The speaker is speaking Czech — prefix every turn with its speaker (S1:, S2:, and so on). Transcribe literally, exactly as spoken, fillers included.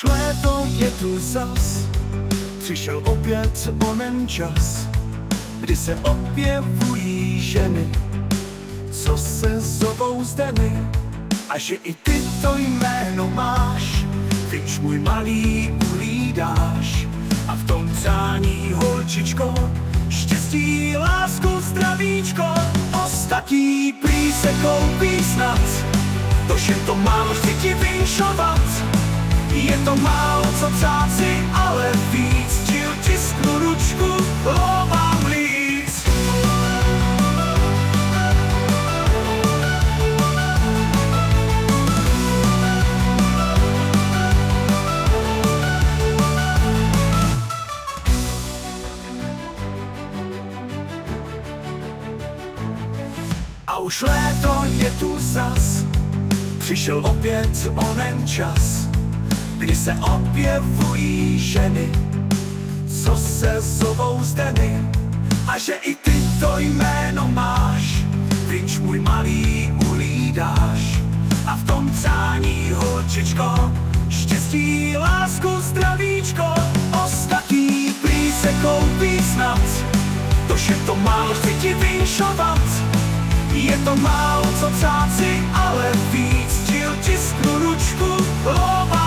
S1: už léto je tu zas, přišel opět onen čas, kdy se objevují ženy, co se zovou Zdeny. A že i ty to jméno máš, když můj malý ulídáš. A v tom přání, holčičko, štěstí, lásku, zdravíčko. Ostatní prý se koupí snad, tož je to málo, chci ti vinšovat. Je to málo, co cáci, ale víc, čil tisknu ručku, lovám líc. A už léto je tu zas, přišel opět onen čas, kdy se objevují ženy, co se zovou Zdeny. A že i ty to jméno máš, když můj malý ulídáš. A v tom přání, holčičko, štěstí, lásku, zdravíčko. Ostatní prý se koupí snad, tož je to málo, chci ti vinšovat. Je to málo, co cáci, ale víc, čil tisknu ručku, lovám